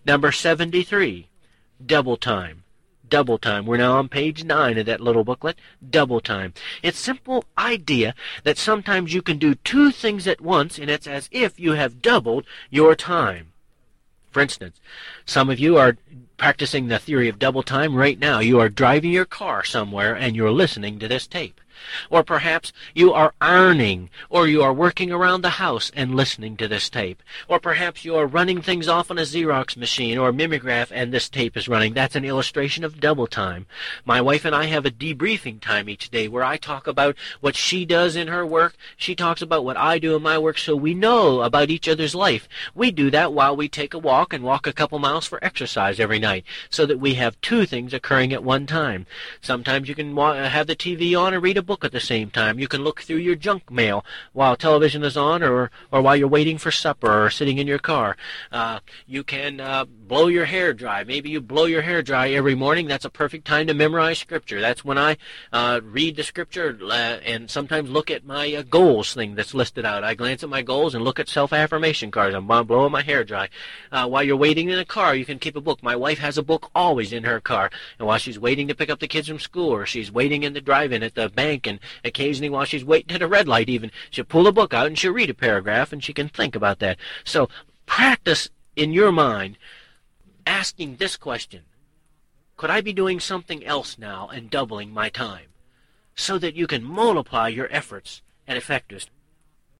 Number 73, double time. Double time. We're now on page 9 of that little booklet. Double time. It's a simple idea that sometimes you can do two things at once, and it's as if you have doubled your time. For instance, some of you are practicing the theory of double time right now. You are driving your car somewhere and you're listening to this tape. Or perhaps you are ironing, or you are working around the house and listening to this tape. Or perhaps you are running things off on a Xerox machine or a mimeograph and this tape is running. That's an illustration of double time. My wife and I have a debriefing time each day where I talk about what she does in her work. She talks about what I do in my work, so we know about each other's life. We do that while we take a walk and walk a couple miles for exercise every night, so that we have two things occurring at one time. Sometimes you can have the TV on and read a book at the same time. You can look through your junk mail while television is on, or while you're waiting for supper or sitting in your car. You can blow your hair dry. Maybe you blow your hair dry every morning. That's a perfect time to memorize Scripture. That's when I read the Scripture and sometimes look at my goals thing that's listed out. I glance at my goals and look at self-affirmation cards. I'm blowing my hair dry. While you're waiting in a car, you can keep a book. My wife has a book always in her car. And while she's waiting to pick up the kids from school, or she's waiting in the drive-in at the bank, and occasionally while she's waiting at a red light even, she'll pull a book out and she'll read a paragraph and she can think about that. So practice in your mind asking this question: could I be doing something else now and doubling my time? So that you can multiply your efforts and effectiveness.